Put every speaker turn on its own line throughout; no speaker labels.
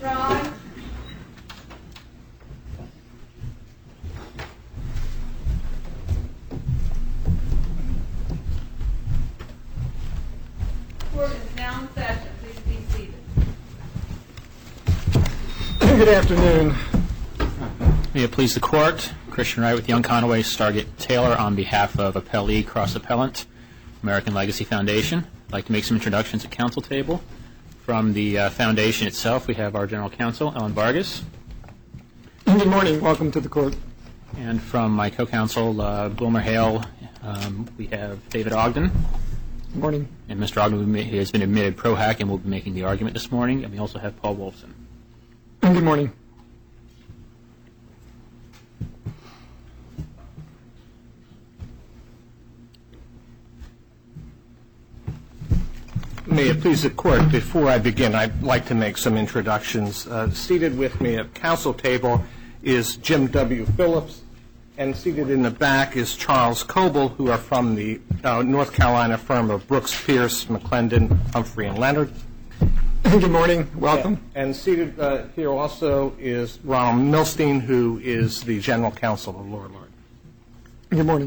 rise. Court is now in session. Please be seated.
Good afternoon.
May it please the Court, Christian Wright with Young Conaway Stargate Taylor on behalf of Appellee Cross Appellant, American Legacy Foundation. I'd like to make some introductions at council table. From the foundation itself, we have our General Counsel, Ellen Vargas.
Good morning. Welcome to the court.
And from my co-counsel, Wilmer Hale, we have David Ogden.
Good morning.
And Mr. Ogden has been admitted pro hac and will be making the argument this morning. And we also have Paul Wolfson.
Good morning.
May it please the Court, before I begin, I'd like to make some introductions. Seated with me at council table is Jim W. Phillips, and seated in the back is Charles Coble, who are from the North Carolina firm of Brooks, Pierce, McClendon, Humphrey, and Leonard.
Good morning. Welcome.
And seated here also is Ronald Milstein, who is the General Counsel of Lorillard.
Good morning.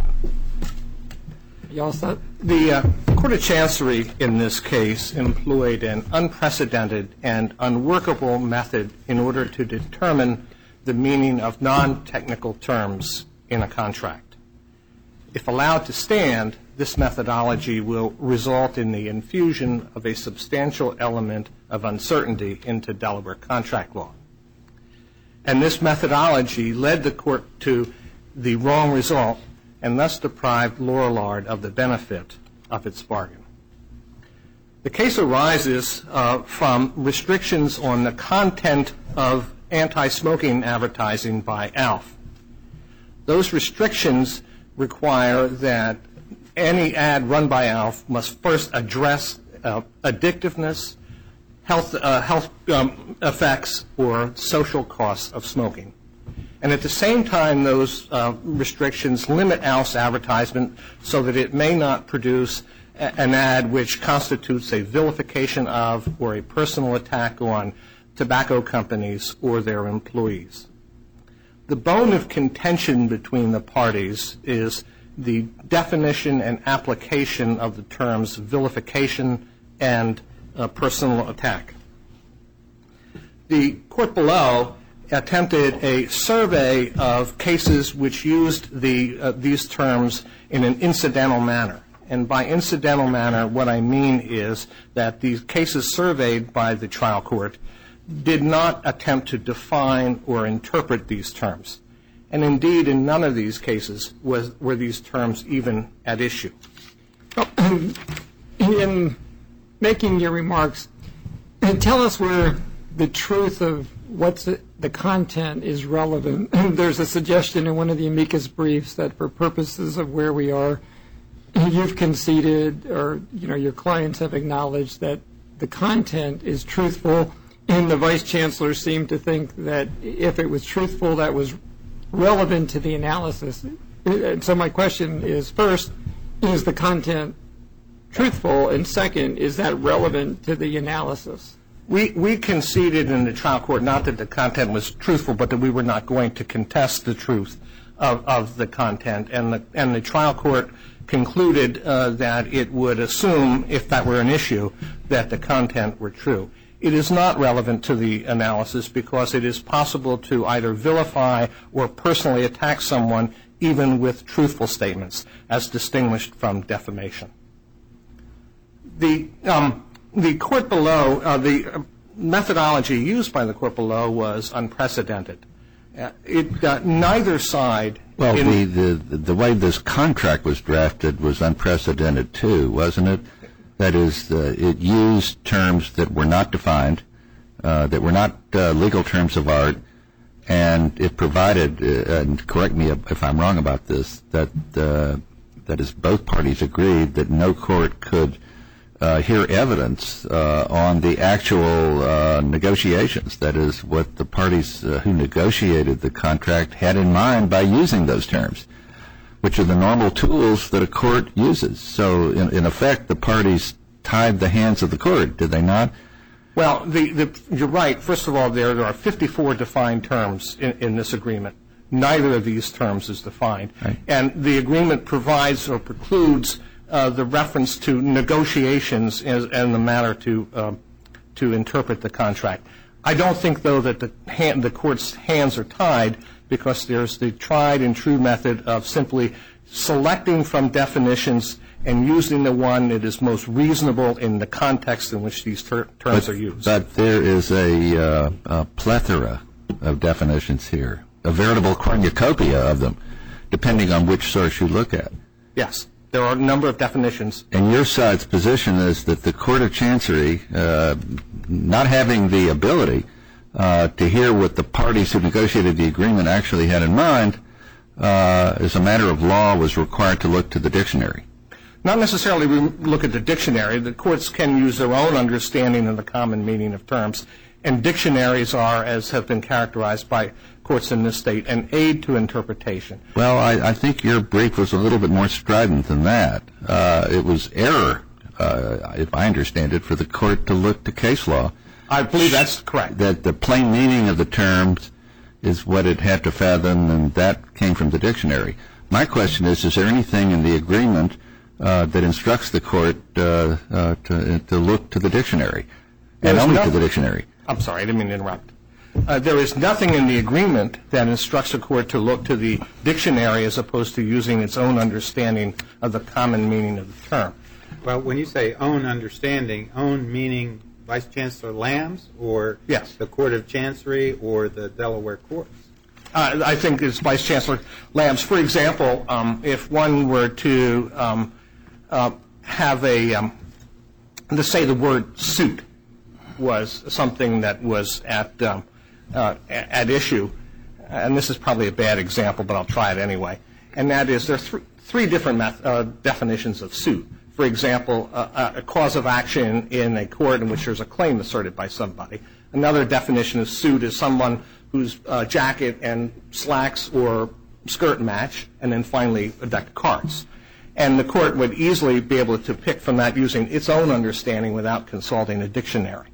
You all set?
The Court of Chancery in this case employed an unprecedented and unworkable method in order to determine the meaning of non-technical terms in a contract. If allowed to stand, this methodology will result in the infusion of a substantial element of uncertainty into Delaware contract law. And this methodology led the Court to the wrong result and thus deprived Lorillard of the benefit of its bargain. The case arises from restrictions on the content of anti-smoking advertising by ALF. Those restrictions require that any ad run by ALF must first address addictiveness, health effects, or social costs of smoking. And at the same time, those restrictions limit ALF's advertisement so that it may not produce an ad which constitutes a vilification of or a personal attack on tobacco companies or their employees. The bone of contention between the parties is the definition and application of the terms vilification and personal attack. The court below attempted a survey of cases which used these terms in an incidental manner. And by incidental manner, what I mean is that these cases surveyed by the trial court did not attempt to define or interpret these terms. And indeed, in none of these cases were these terms even at issue.
In making your remarks, tell us where the truth of what's the content is relevant. There's a suggestion in one of the amicus briefs that for purposes of where we are, you've conceded or your clients have acknowledged that the content is truthful, and the vice chancellor seemed to think that if it was truthful, that was relevant to the analysis. And so my question is, first, is the content truthful? And second, is that relevant to the analysis?
We conceded in the trial court not that the content was truthful, but that we were not going to contest the truth of the content. And the trial court concluded that it would assume, if that were an issue, that the content were true. It is not relevant to the analysis because it is possible to either vilify or personally attack someone even with truthful statements, as distinguished from defamation. The court below, the methodology used by the court below was unprecedented. Neither side.
Well, the way this contract was drafted was unprecedented too, wasn't it? That is, it used terms that were not defined, that were not legal terms of art, and it provided, and correct me if I'm wrong about this, that is both parties agreed that no court could hear evidence on the actual negotiations. That is, what the parties who negotiated the contract had in mind by using those terms, which are the normal tools that a court uses. So, in effect, the parties tied the hands of the court, did they not?
Well, you're right. First of all, there are 54 defined terms in this agreement. Neither of these terms is defined.
Right.
And the agreement provides or precludes the reference to negotiations and the matter to interpret the contract. I don't think, though, that the Court's hands are tied, because there's the tried and true method of simply selecting from definitions and using the one that is most reasonable in the context in which these terms are used.
But there is a plethora of definitions here, a veritable cornucopia of them, depending on which source you look at.
Yes, there are a number of definitions.
And your side's position is that the Court of Chancery, not having the ability to hear what the parties who negotiated the agreement actually had in mind, as a matter of law, was required to look to the dictionary.
Not necessarily look at the dictionary. The courts can use their own understanding of the common meaning of terms, and dictionaries are, as have been characterized by courts in this state, an aid to interpretation.
Well, I think your brief was a little bit more strident than that. It was error, if I understand it, for the Court to look to case law.
I believe that's correct.
That the plain meaning of the terms is what it had to fathom, and that came from the dictionary. My question is there anything in the agreement that instructs the Court to look to the dictionary, and only to the dictionary?
I'm sorry, I didn't mean to interrupt. There is nothing in the agreement that instructs a court to look to the dictionary as opposed to using its own understanding of the common meaning of the term.
Well, when you say own understanding, own meaning Vice Chancellor Lamb's or
Yes.
the Court of Chancery or the Delaware courts?
I think it's Vice Chancellor Lamb's. For example, if one were to have let's say the word suit was something that was at issue, and this is probably a bad example, but I'll try it anyway, and that is there are three different definitions of suit. For example, a cause of action in a court in which there's a claim asserted by somebody. Another definition of suit is someone whose jacket and slacks or skirt match, and then finally a deck of cards. And the court would easily be able to pick from that using its own understanding without consulting a dictionary.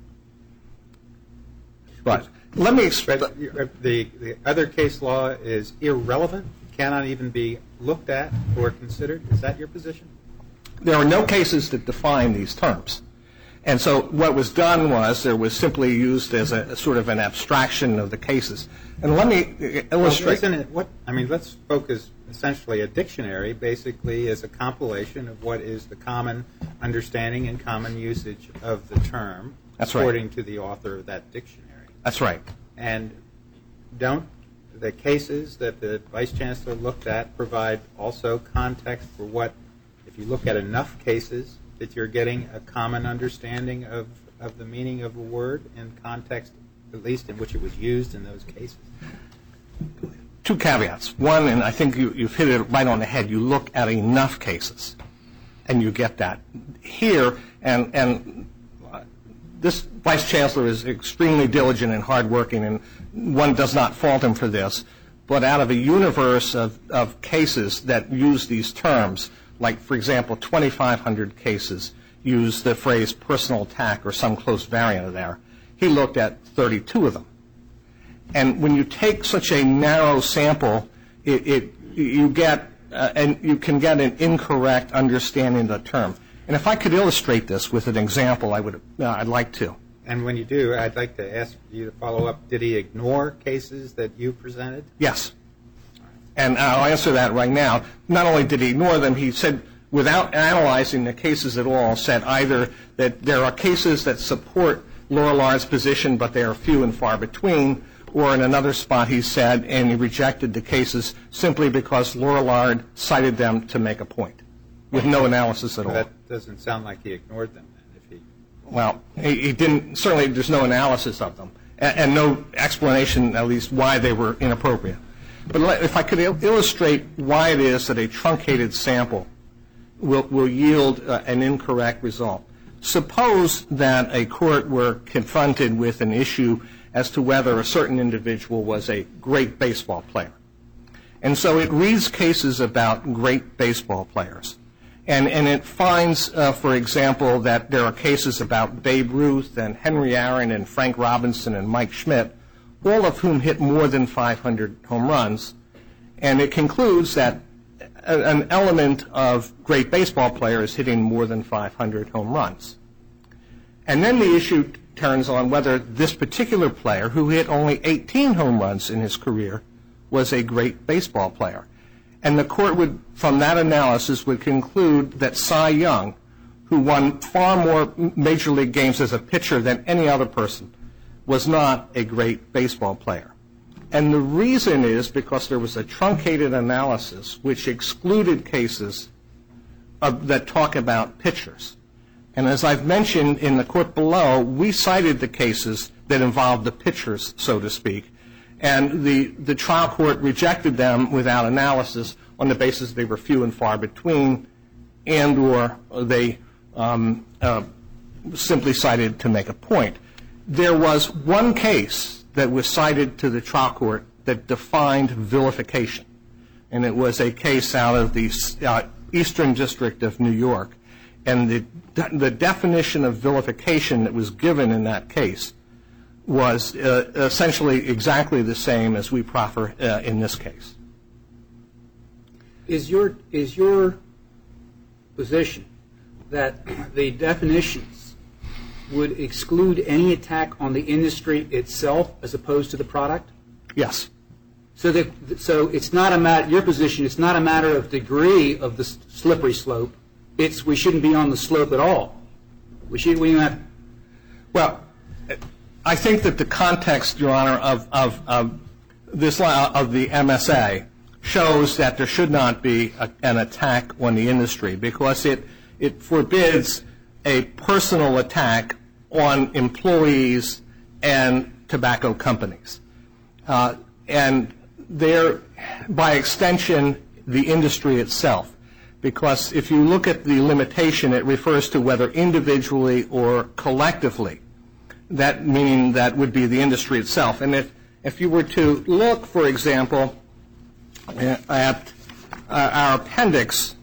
But let me explain.
The other case law is irrelevant, cannot even be looked at or considered. Is that your position?
There are no cases that define these terms. And so what was done was there was simply used as a sort of an abstraction of the cases. And let me illustrate.
Well, isn't it let's focus essentially a dictionary basically is a compilation of what is the common understanding and common usage of the term.
That's right.
According to the author of that dictionary.
That's right.
And don't the cases that the Vice Chancellor looked at provide also context for what, if you look at enough cases, that you're getting a common understanding of the meaning of a word in context, at least in which it was used in those cases?
Two caveats. One, and I think you've hit it right on the head, you look at enough cases, and you get that. Here, and this Vice Chancellor is extremely diligent and hardworking, and one does not fault him for this, but out of a universe of cases that use these terms, like, for example, 2,500 cases use the phrase personal attack or some close variant of there. He looked at 32 of them. And when you take such a narrow sample, you get and you can get an incorrect understanding of the term. And if I could illustrate this with an example, I'd like to.
And when you do, I'd like to ask you to follow up. Did he ignore cases that you presented?
Yes. And I'll answer that right now. Not only did he ignore them, he said, without analyzing the cases at all, said either that there are cases that support Lorelard's position, but they are few and far between, or in another spot he said, and he rejected the cases simply because Lorelard cited them to make a point, with no analysis at all.
That doesn't sound like he ignored them, then.
Well, he didn't. Certainly, there's no analysis of them, and no explanation, at least, why they were inappropriate. But if I could illustrate why it is that a truncated sample will yield an incorrect result. Suppose that a court were confronted with an issue as to whether a certain individual was a great baseball player. And so it reads cases about great baseball players. And it finds, for example, that there are cases about Babe Ruth and Henry Aaron and Frank Robinson and Mike Schmidt, all of whom hit more than 500 home runs. And it concludes that an element of great baseball players hitting more than 500 home runs. And then the issue turns on whether this particular player, who hit only 18 home runs in his career, was a great baseball player. And the court would, from that analysis, would conclude that Cy Young, who won far more major league games as a pitcher than any other person, was not a great baseball player. And the reason is because there was a truncated analysis which excluded cases that talk about pitchers. And as I've mentioned in the court below, we cited the cases that involved the pitchers, so to speak, and the trial court rejected them without analysis on the basis they were few and far between, and or they simply cited to make a point. There was one case that was cited to the trial court that defined vilification, and it was a case out of the Eastern District of New York. And the definition of vilification that was given in that case was essentially exactly the same as we proffer in this case.
Is your position that the definitions would exclude any attack on the industry itself as opposed to the product?
Yes.
So it's not a matter. Your position. It's not a matter of degree of the slippery slope. We shouldn't be on the slope at all.
Well, I think that the context, Your Honor, of this of the MSA shows that there should not be an attack on the industry because it forbids a personal attack on employees and tobacco companies, and by extension, the industry itself. Because if you look at the limitation, it refers to whether individually or collectively, that meaning that would be the industry itself. And if you were to look, for example, at our appendix,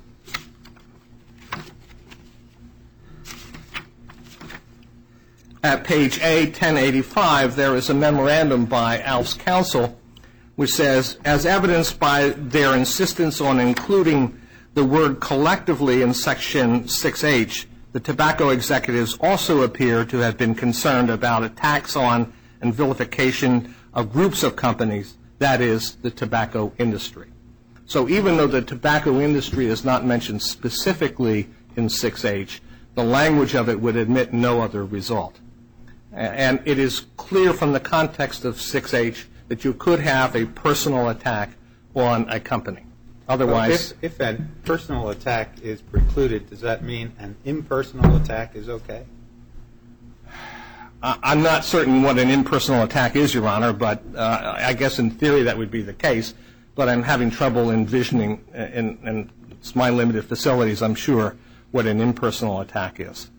at page A1085, there is a memorandum by ALF's counsel which says, as evidenced by their insistence on including the word collectively in Section 6H, the tobacco executives also appear to have been concerned about attacks on and vilification of groups of companies, that is, the tobacco industry. So even though the tobacco industry is not mentioned specifically in 6H, the language of it would admit no other result. And it is clear from the context of 6H that you could have a personal attack on a company. Otherwise,
if a personal attack is precluded, does that mean an impersonal attack is okay?
I'm not certain what an impersonal attack is, Your Honor, but I guess in theory that would be the case. But I'm having trouble envisioning, in my limited facilities, I'm sure, what an impersonal attack is.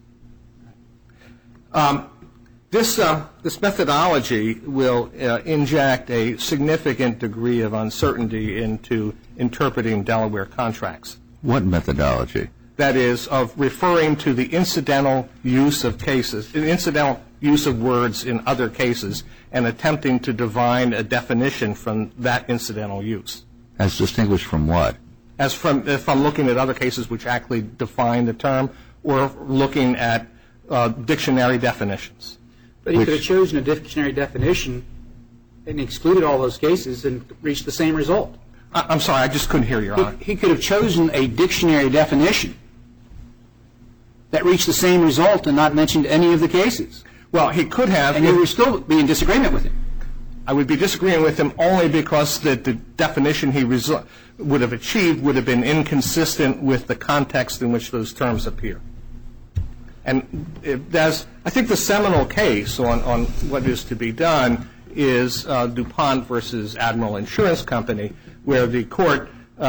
This methodology will inject a significant degree of uncertainty into interpreting Delaware contracts.
What methodology?
That is, of referring to the incidental use of words in other cases and attempting to divine a definition from that incidental use.
As distinguished from what?
As from looking at other cases which actually define the term or looking at dictionary definitions.
But he could have chosen a dictionary definition and excluded all those cases and reached the same result.
I'm sorry, I just couldn't hear you, Your Honor.
He could have chosen a dictionary definition that reached the same result and not mentioned any of the cases.
Well, he could have.
And you would still be in disagreement with him.
I would be disagreeing with him only because the definition he would have achieved would have been inconsistent with the context in which those terms appear. And I think the seminal case on what is to be done is DuPont versus Admiral Insurance Company, where the court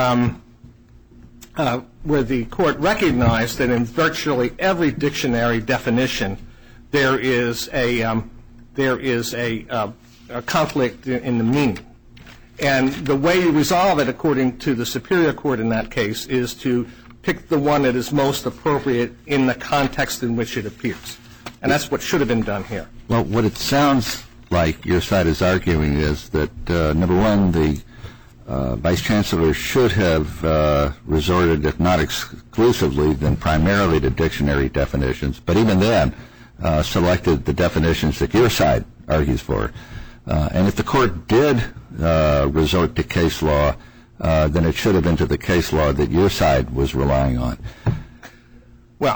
recognized that in virtually every dictionary definition there is a conflict in the meaning. And the way you resolve it, according to the Superior Court in that case, is to pick the one that is most appropriate in the context in which it appears. And that's what should have been done here.
Well, what it sounds like your side is arguing is that, number one, the Vice Chancellor should have resorted, if not exclusively, then primarily to dictionary definitions, but even then selected the definitions that your side argues for. And if the court did resort to case law, then it should have been to the case law that your side was relying on.
Well,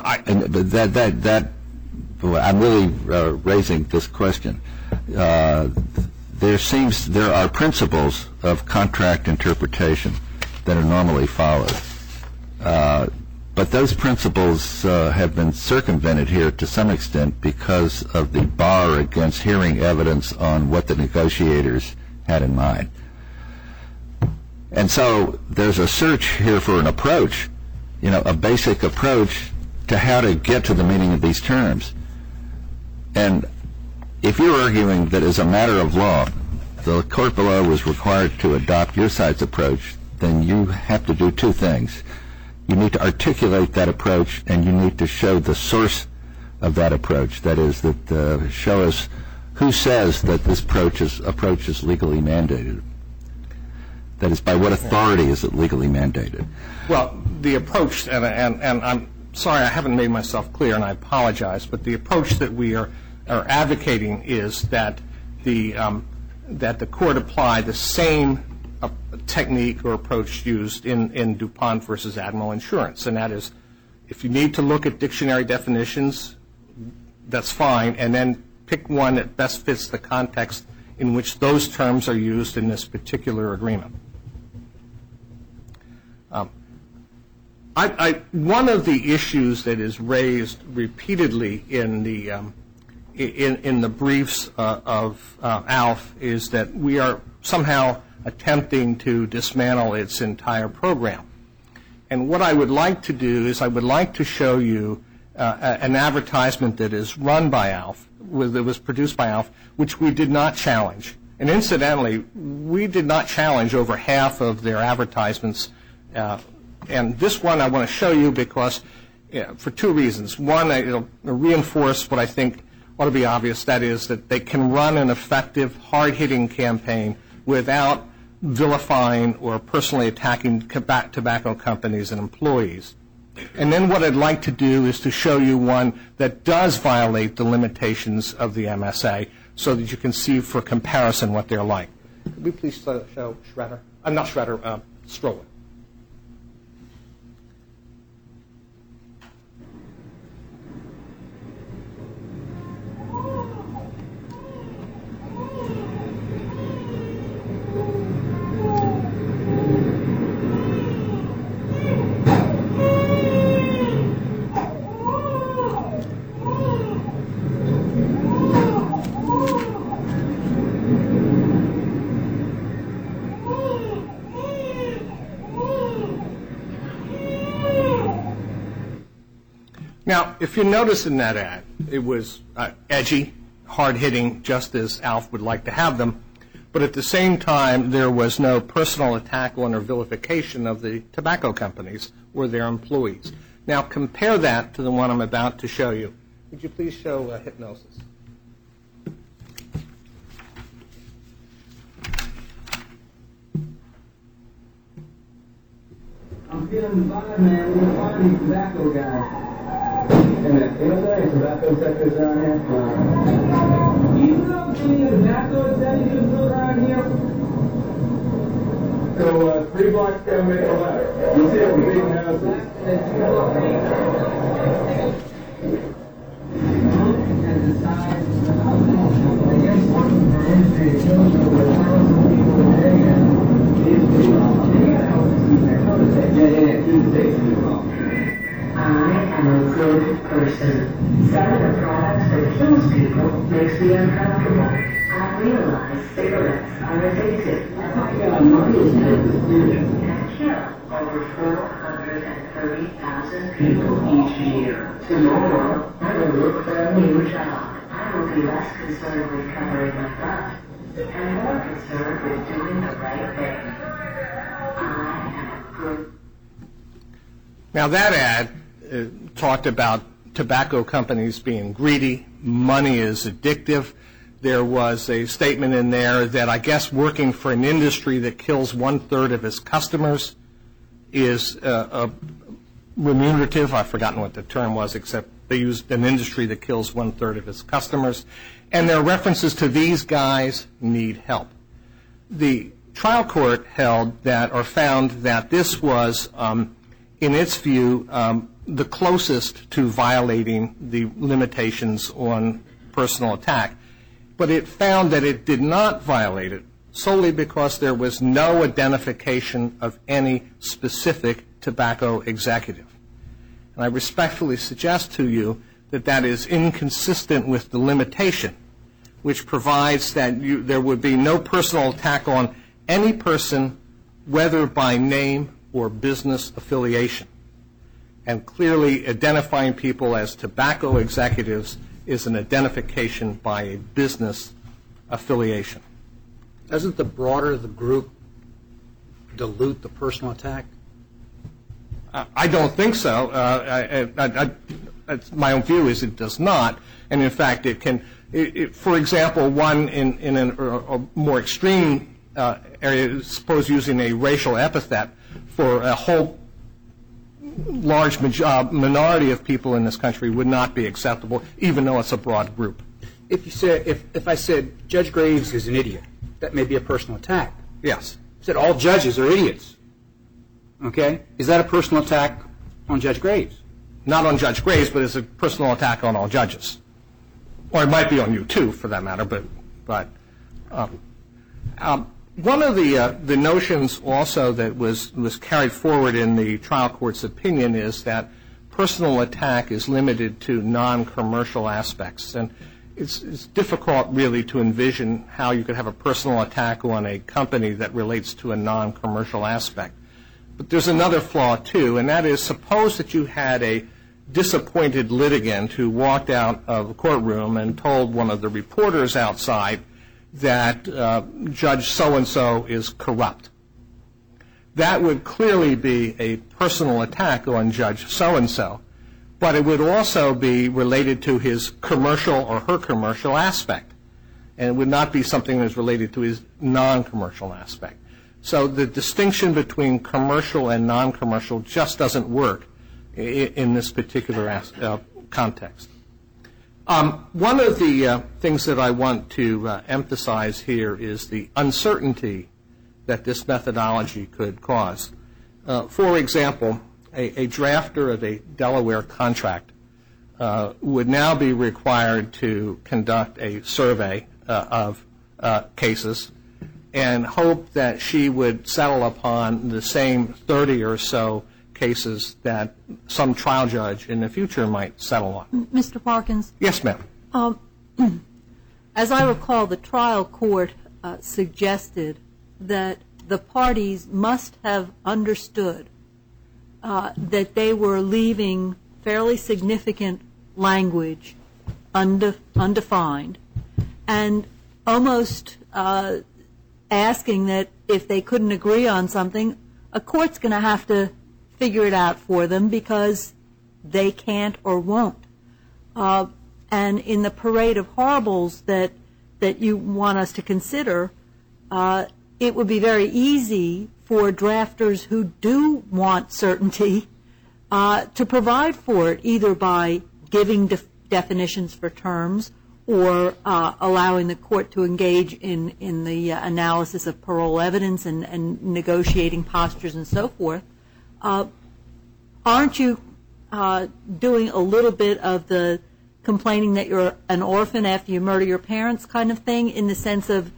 I'm really raising this question. There are principles of contract interpretation that are normally followed, but those principles have been circumvented here to some extent because of the bar against hearing evidence on what the negotiators had in mind. And so there's a search here for an approach, a basic approach to how to get to the meaning of these terms. And if you're arguing that as a matter of law, the court below was required to adopt your side's approach, then you have to do two things. You need to articulate that approach, and you need to show the source of that approach. That is, that show us who says that this approach is legally mandated. That is, by what authority is it legally mandated?
Well, the approach, and I'm sorry I haven't made myself clear, and I apologize, but the approach that we are advocating is that the court apply the same technique or approach used in DuPont versus Admiral Insurance, and that is, if you need to look at dictionary definitions, that's fine, and then pick one that best fits the context in which those terms are used in this particular agreement. One of the issues that is raised repeatedly in the briefs of ALF is that we are somehow attempting to dismantle its entire program. And what I would like to do is I would like to show you an advertisement that is run by ALF, that was produced by ALF, which we did not challenge. And incidentally, we did not challenge over half of their advertisements. And this one I want to show you because for two reasons. One, it'll reinforce what I think ought to be obvious, that is that they can run an effective, hard-hitting campaign without vilifying or personally attacking tobacco companies and employees. And then what I'd like to do is to show you one that does violate the limitations of the MSA so that you can see for comparison what they're like. Could we please show Shredder? Not Shredder, Stroller. Now, if you notice in that ad, it was edgy, hard-hitting, just as ALF would like to have them, but at the same time, there was no personal attack on or vilification of the tobacco companies or their employees. Now, compare that to the one I'm about to show you. Would you please show Hypnosis?
I'm feeling fine, man. We're gonna find these tobacco guys. And you know there any tobacco sectors around here? Do you know any tobacco executives around here? So 3 blocks down, make a left. You see a big house. And the size of the house. I guess one for industry shows you where 1,000 people a day and these people, they got houses keep their houses. Yeah, Tuesday.
I am a good person. Selling a product that kills people makes me uncomfortable. I realize cigarettes are addictive. And kill over 430,000 people each year. Tomorrow, I will look for a new job. I will be less concerned with covering my butt and more concerned with doing the right thing. I am a good.
Now, that ad talked about tobacco companies being greedy, money is addictive. There was a statement in there that I guess working for an industry that kills 1/3 of its customers is remunerative. I've forgotten what the term was, except they used an industry that kills 1/3 of its customers. And their references to these guys need help. The trial court held that, or found that this was, in its view, the closest to violating the limitations on personal attack. But it found that it did not violate it solely because there was no identification of any specific tobacco executive. And I respectfully suggest to you that that is inconsistent with the limitation, which provides that there would be no personal attack on any person, whether by name or business affiliation. And clearly identifying people as tobacco executives is an identification by a business affiliation.
Doesn't the broader the group dilute the personal attack?
I don't think so. My own view is it does not. And in fact, it can, for example, one in a more extreme area, suppose using a racial epithet for a whole large minority of people in this country would not be acceptable, even though it's a broad group.
If I said Judge Graves is an idiot, that may be a personal attack.
Yes.
I said all judges are idiots. Okay? Is that a personal attack on Judge Graves?
Not on Judge Graves, but it's a personal attack on all judges. Or it might be on you, too, for that matter. But one of the notions also that was carried forward in the trial court's opinion is that personal attack is limited to non-commercial aspects. And it's difficult, really, to envision how you could have a personal attack on a company that relates to a non-commercial aspect. But there's another flaw, too, and that is suppose that you had a disappointed litigant who walked out of the courtroom and told one of the reporters outside that Judge so-and-so is corrupt. That would clearly be a personal attack on Judge so-and-so, but it would also be related to his commercial or her commercial aspect, and it would not be something that's related to his non-commercial aspect. So the distinction between commercial and non-commercial just doesn't work in this particular context. One of the things that I want to emphasize here is the uncertainty that this methodology could cause. For example, a drafter of a Delaware contract would now be required to conduct a survey of cases and hope that she would settle upon the same 30 or so cases that some trial judge in the future might settle on.
Mr. Parkins?
Yes, ma'am.
As I recall, the trial court suggested that the parties must have understood that they were leaving fairly significant language undefined and almost asking that if they couldn't agree on something, a court's going to have to figure it out for them because they can't or won't. And in the parade of horribles that you want us to consider, it would be very easy for drafters who do want certainty to provide for it, either by giving definitions for terms or allowing the court to engage in the analysis of parole evidence and negotiating postures and so forth. Aren't you doing a little bit of the complaining that you're an orphan after you murder your parents kind of thing, in the sense of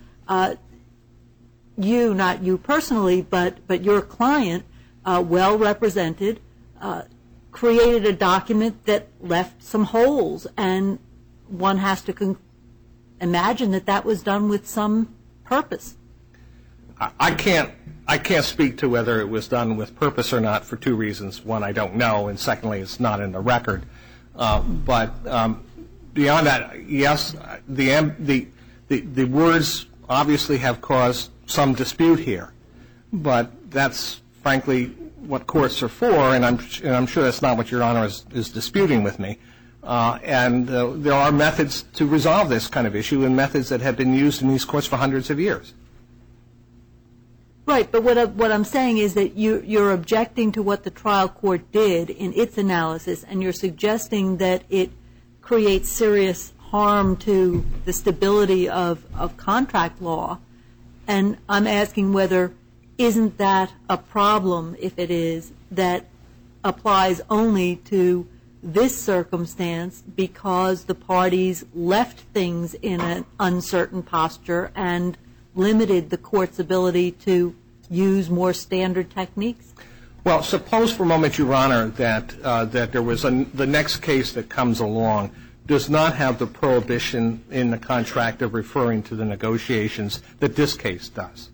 you, not you personally, but your client, well represented, created a document that left some holes, and one has to imagine that was done with some purpose?
I can't speak to whether it was done with purpose or not for two reasons. One, I don't know, and secondly, it's not in the record. But beyond that, yes, the words obviously have caused some dispute here. But that's, frankly, what courts are for, and I'm sure that's not what Your Honor is disputing with me. And there are methods to resolve this kind of issue, and methods that have been used in these courts for hundreds of years.
Right, but what I'm saying is that you're objecting to what the trial court did in its analysis, and you're suggesting that it creates serious harm to the stability of contract law. And I'm asking whether isn't that a problem, if it is, that applies only to this circumstance because the parties left things in an uncertain posture and limited the court's ability to use more standard techniques?
Well, suppose for a moment, Your Honor, that there was the next case that comes along does not have the prohibition in the contract of referring to the negotiations that this case does.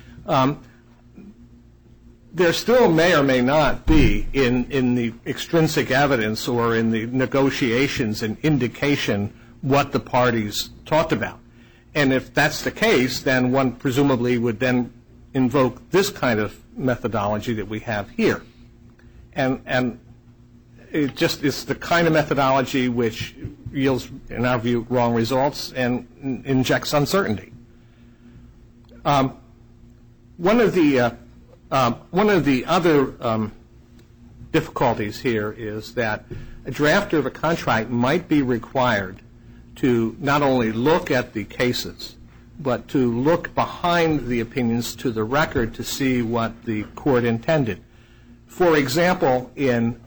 There still may or may not be in the extrinsic evidence or in the negotiations an indication what the parties talked about. And if that's the case, then one presumably would then invoke this kind of methodology that we have here. And it just is the kind of methodology which yields, in our view, wrong results and injects uncertainty. One of the other difficulties here is that a drafter of a contract might be required to not only look at the cases, but to look behind the opinions to the record to see what the court intended. For example, in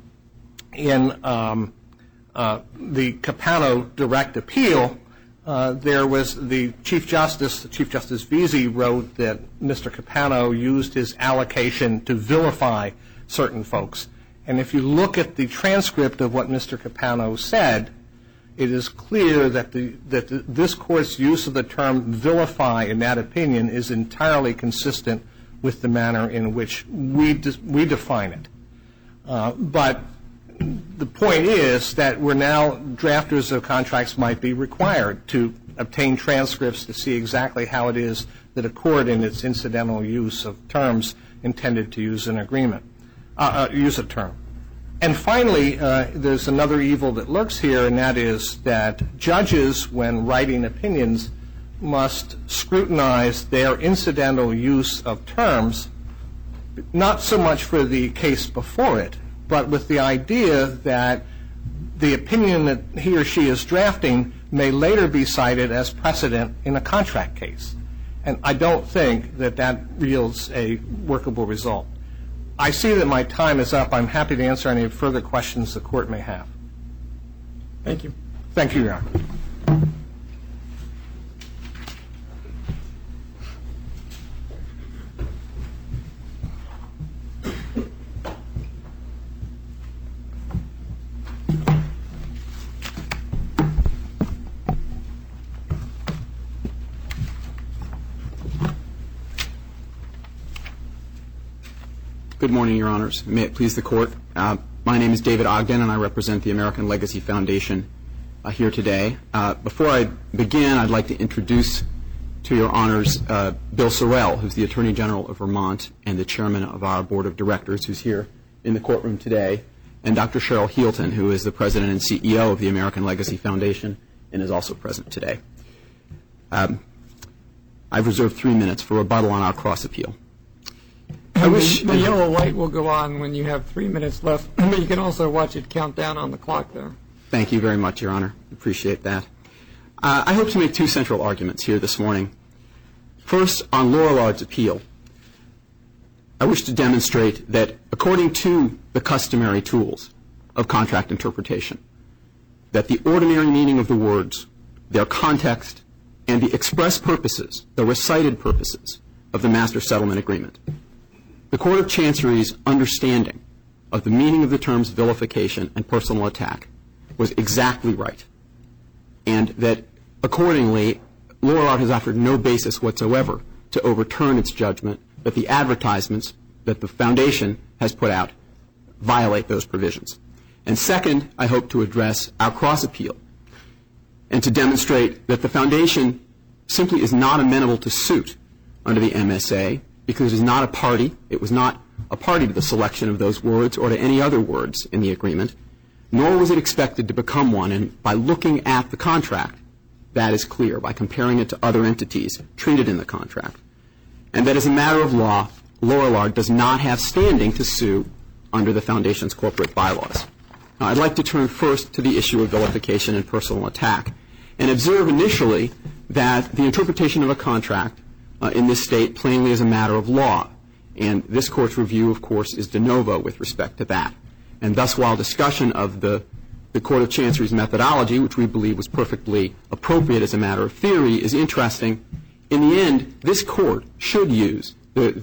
the Capano direct appeal, there was the Chief Justice Veazey wrote that Mr. Capano used his allocation to vilify certain folks. And if you look at the transcript of what Mr. Capano said, it is clear that this Court's use of the term vilify in that opinion is entirely consistent with the manner in which we define it. But the point is that we're now, drafters of contracts might be required to obtain transcripts to see exactly how it is that a court in its incidental use of terms intended to use an agreement, use a term. And finally, there's another evil that lurks here, and that is that judges, when writing opinions, must scrutinize their incidental use of terms, not so much for the case before it, but with the idea that the opinion that he or she is drafting may later be cited as precedent in a contract case. And I don't think that that yields a workable result. I see that my time is up. I'm happy to answer any further questions the Court may have.
Thank you.
Thank you, Your Honor.
Good morning, Your Honors. May it please the Court. My name is David Ogden, and I represent the American Legacy Foundation here today. Before I begin, I'd like to introduce to Your Honors Bill Sorrell, who's the Attorney General of Vermont and the Chairman of our Board of Directors, who's here in the courtroom today, and Dr. Cheryl Healton, who is the President and CEO of the American Legacy Foundation and is also present today. I've reserved 3 minutes for rebuttal on our cross-appeal.
The yellow light will go on when you have 3 minutes left, but you can also watch it count down on the clock there.
Thank you very much, Your Honor. Appreciate that. I hope to make 2 central arguments here this morning. First, on Lorillard's appeal, I wish to demonstrate that according to the customary tools of contract interpretation, that the ordinary meaning of the words, their context, and the express purposes, the recited purposes of the Master Settlement Agreement, the Court of Chancery's understanding of the meaning of the terms vilification and personal attack was exactly right, and that accordingly, Lorillard has offered no basis whatsoever to overturn its judgment that the advertisements that the Foundation has put out violate those provisions. And second, I hope to address our cross-appeal and to demonstrate that the Foundation simply is not amenable to suit under the MSA because it is not a party, it was not a party to the selection of those words or to any other words in the agreement, nor was it expected to become one. And by looking at the contract, that is clear, by comparing it to other entities treated in the contract. And that as a matter of law, Lorillard does not have standing to sue under the Foundation's corporate bylaws. Now, I'd like to turn first to the issue of vilification and personal attack and observe initially that the interpretation of a contract in this state plainly is a matter of law. And this Court's review, of course, is de novo with respect to that. And thus, while discussion of the Court of Chancery's methodology, which we believe was perfectly appropriate as a matter of theory, is interesting, in the end, this Court should use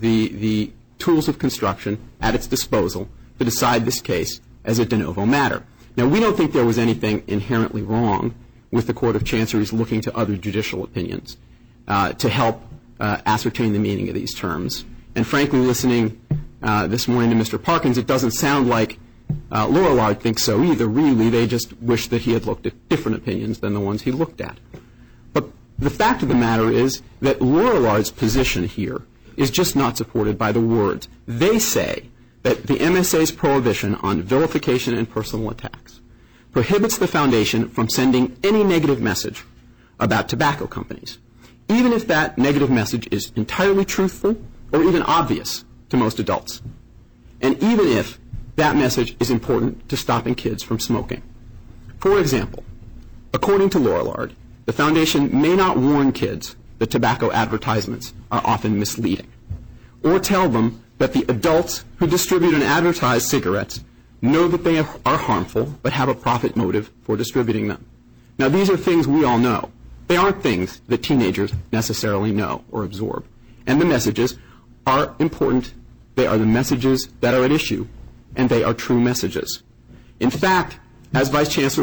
the tools of construction at its disposal to decide this case as a de novo matter. Now, we don't think there was anything inherently wrong with the Court of Chancery's looking to other judicial opinions to help ascertain the meaning of these terms. And frankly, listening this morning to Mr. Parkins, it doesn't sound like Lorillard thinks so either. Really, they just wish that he had looked at different opinions than the ones he looked at. But the fact of the matter is that Lorillard's position here is just not supported by the words. They say that the MSA's prohibition on vilification and personal attacks prohibits the Foundation from sending any negative message about tobacco companies, even if that negative message is entirely truthful or even obvious to most adults, and even if that message is important to stopping kids from smoking. For example, according to Lorillard, the Foundation may not warn kids that tobacco advertisements are often misleading, or tell them that the adults who distribute and advertise cigarettes know that they are harmful but have a profit motive for distributing them. Now, these are things we all know. They aren't things that teenagers necessarily know or absorb. And the messages are important. They are the messages that are at issue, and they are true messages. In fact, as Vice Chancellor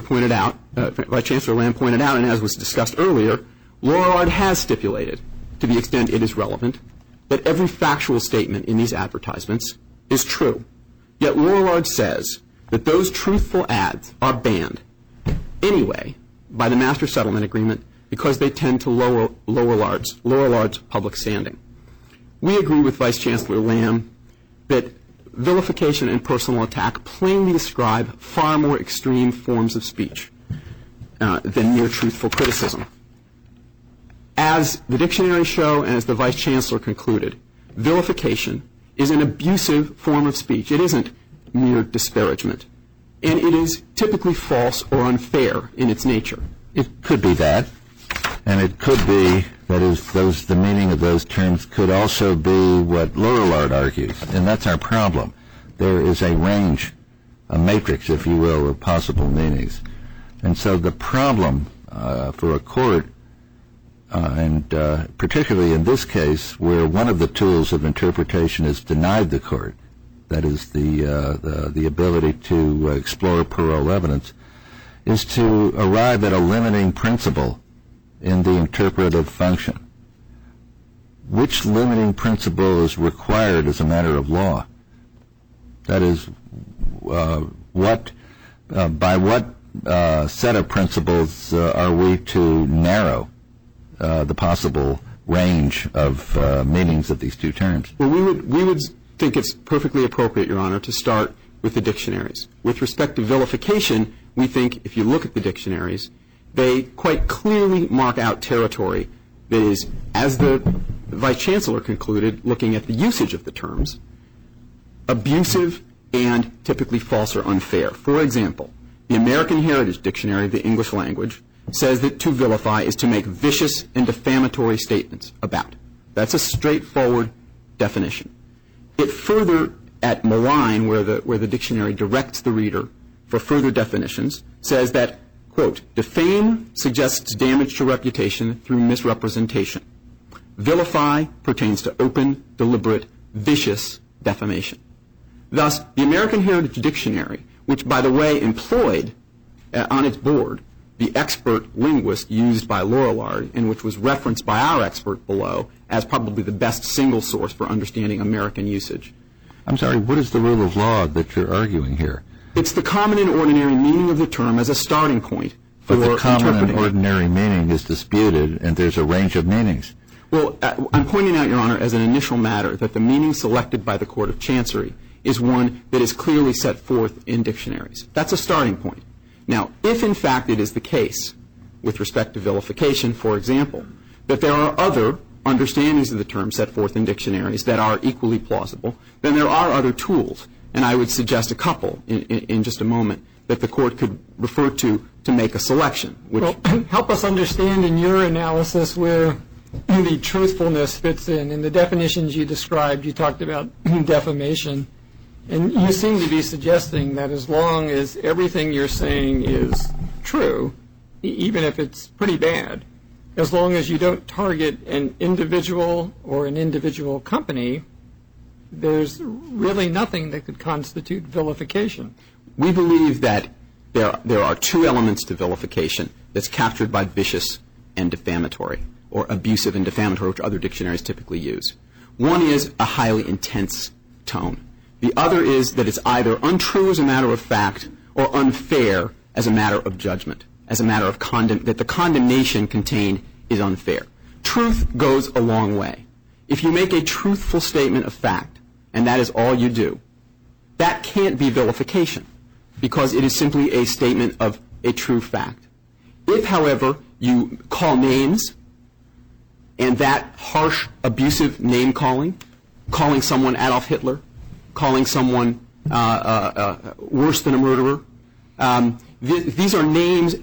Lamb pointed out, and as was discussed earlier, Lorillard has stipulated, to the extent it is relevant, that every factual statement in these advertisements is true. Yet Lorillard says that those truthful ads are banned anyway by the Master Settlement Agreement because they tend to lower Lorillard's public standing. We agree with Vice Chancellor Lamb that vilification and personal attack plainly describe far more extreme forms of speech than mere truthful criticism. As the dictionary show and as the Vice Chancellor concluded, vilification is an abusive form of speech. It isn't mere disparagement. And it is typically false or unfair in its nature.
It could be that. And it could be, that is, the meaning of those terms could also be what Lorillard argues. And that's our problem. There is a range, a matrix, if you will, of possible meanings. And so the problem for a court, and particularly in this case, where one of the tools of interpretation is denied the court, that is the ability to explore parole evidence, is to arrive at a limiting principle in the interpretive function. Which limiting principle is required as a matter of law? That is, by what set of principles are we to narrow the possible range of meanings of these two terms?
Well, we would think it's perfectly appropriate, Your Honor, to start with the dictionaries. With respect to vilification, we think if you look at the dictionaries, they quite clearly mark out territory that is, as the Vice Chancellor concluded, looking at the usage of the terms, abusive and typically false or unfair. For example, the American Heritage Dictionary of the English language says that to vilify is to make vicious and defamatory statements about. That's a straightforward definition. It further, at malign, where the dictionary directs the reader for further definitions, says that, quote, defame suggests damage to reputation through misrepresentation. Vilify pertains to open, deliberate, vicious defamation. Thus, the American Heritage Dictionary, which, by the way, employed on its board the expert linguist used by Lorillard and which was referenced by our expert below as probably the best single source for understanding American usage.
I'm sorry, what is the rule of law that you're arguing here?
It's the common and ordinary meaning of the term as a starting point for interpreting.
But the common and ordinary meaning is disputed, and there's a range of meanings.
Well, I'm pointing out, Your Honor, as an initial matter, that the meaning selected by the Court of Chancery is one that is clearly set forth in dictionaries. That's a starting point. Now, if in fact it is the case, with respect to vilification, for example, that there are other understandings of the term set forth in dictionaries that are equally plausible, then there are other tools, and I would suggest a couple in just a moment that the Court could refer to make a selection.
Well, help us understand in your analysis where the truthfulness fits in. In the definitions you described, you talked about defamation, and you seem to be suggesting that as long as everything you're saying is true, even if it's pretty bad, as long as you don't target an individual or an individual company, there's really nothing that could constitute vilification.
We believe that there are two elements to vilification that's captured by vicious and defamatory, or abusive and defamatory, which other dictionaries typically use. One is a highly intense tone. The other is that it's either untrue as a matter of fact or unfair as a matter of judgment, as a matter of that the condemnation contained is unfair. Truth goes a long way. If you make a truthful statement of fact, and that is all you do, that can't be vilification because it is simply a statement of a true fact. If, however, you call names and that harsh, abusive name-calling, calling someone Adolf Hitler, calling someone worse than a murderer, these are names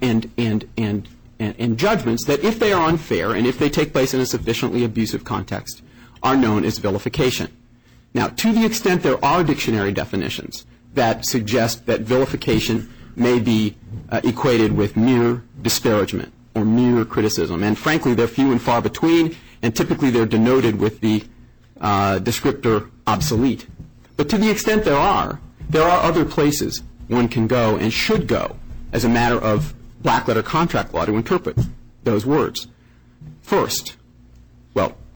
and judgments that, if they are unfair and if they take place in a sufficiently abusive context, are known as vilification. Now, to the extent there are dictionary definitions that suggest that vilification may be equated with mere disparagement or mere criticism, and frankly, they're few and far between, and typically they're denoted with the descriptor obsolete. But to the extent there are other places one can go and should go as a matter of black-letter contract law to interpret those words. First, well,